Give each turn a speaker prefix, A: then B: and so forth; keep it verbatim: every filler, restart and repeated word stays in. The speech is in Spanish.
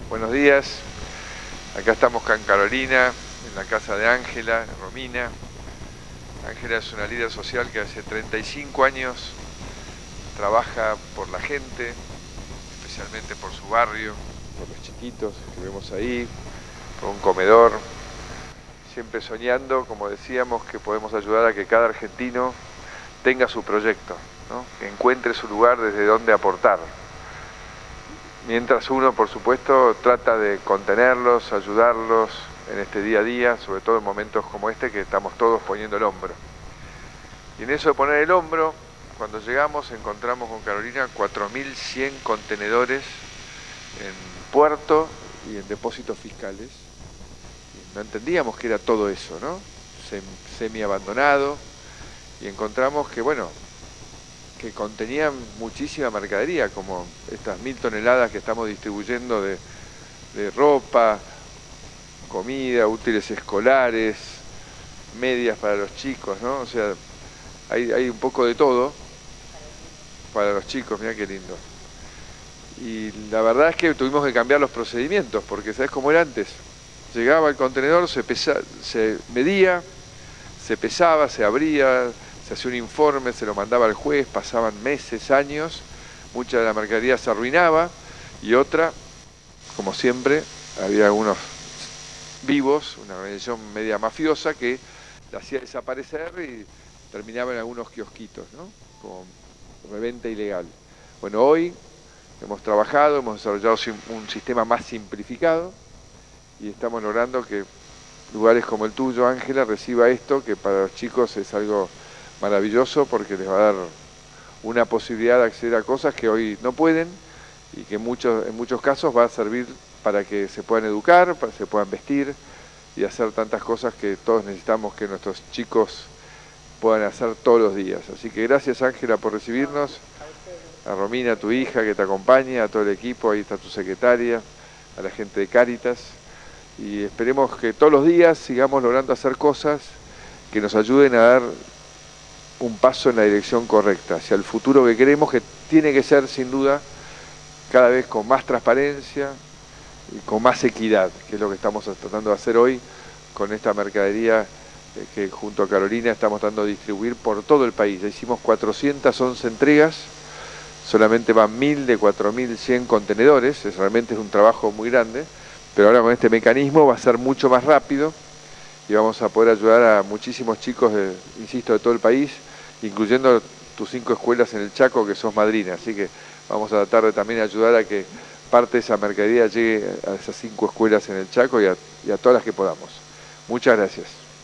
A: Buenos días, acá estamos con Carolina, en la casa de Ángela, Romina. Ángela es una líder social que hace treinta y cinco años trabaja por la gente, especialmente por su barrio, por los chiquitos que vemos ahí, por un comedor, siempre soñando, como decíamos, que podemos ayudar a que cada argentino tenga su proyecto, ¿no? Que encuentre su lugar desde donde aportar. Mientras uno, por supuesto, trata de contenerlos, ayudarlos en este día a día, sobre todo en momentos como este que estamos todos poniendo el hombro. Y en eso de poner el hombro, cuando llegamos encontramos con Carolina cuatro mil cien contenedores en puerto y en depósitos fiscales. Y no entendíamos que era todo eso, ¿no? Semi abandonado. Y encontramos que, bueno, que contenían muchísima mercadería, como estas mil toneladas que estamos distribuyendo de, de ropa, comida, útiles escolares, medias para los chicos, ¿no? O sea, hay, hay un poco de todo para los chicos, mirá qué lindo. Y la verdad es que tuvimos que cambiar los procedimientos, porque ¿sabes cómo era antes? Llegaba el contenedor, se, pesa, se medía, se pesaba, se abría, se hacía un informe, se lo mandaba al juez, pasaban meses, años, mucha de la mercadería se arruinaba y otra, como siempre, había algunos vivos, una organización media mafiosa que la hacía desaparecer y terminaba en algunos kiosquitos, ¿no? Con reventa ilegal. Bueno, hoy hemos trabajado, hemos desarrollado un sistema más simplificado y estamos logrando que lugares como el tuyo, Ángela, reciba esto, que para los chicos es algo maravilloso porque les va a dar una posibilidad de acceder a cosas que hoy no pueden y que muchos, en muchos casos va a servir para que se puedan educar, para que se puedan vestir y hacer tantas cosas que todos necesitamos que nuestros chicos puedan hacer todos los días. Así que gracias, Ángela, por recibirnos, a Romina, tu hija, que te acompaña, a todo el equipo, ahí está tu secretaria, a la gente de Cáritas, y esperemos que todos los días sigamos logrando hacer cosas que nos ayuden a dar un paso en la dirección correcta, hacia el futuro que queremos, que tiene que ser sin duda cada vez con más transparencia y con más equidad, que es lo que estamos tratando de hacer hoy con esta mercadería que junto a Carolina estamos tratando de distribuir por todo el país. Ya hicimos cuatrocientas once entregas, solamente van mil de cuatro mil cien contenedores, es, realmente es un trabajo muy grande, pero ahora con este mecanismo va a ser mucho más rápido y vamos a poder ayudar a muchísimos chicos, de, insisto, de todo el país, incluyendo tus cinco escuelas en el Chaco, que sos madrina, así que vamos a tratar de también ayudar a que parte de esa mercadería llegue a esas cinco escuelas en el Chaco y a, y a todas las que podamos. Muchas gracias.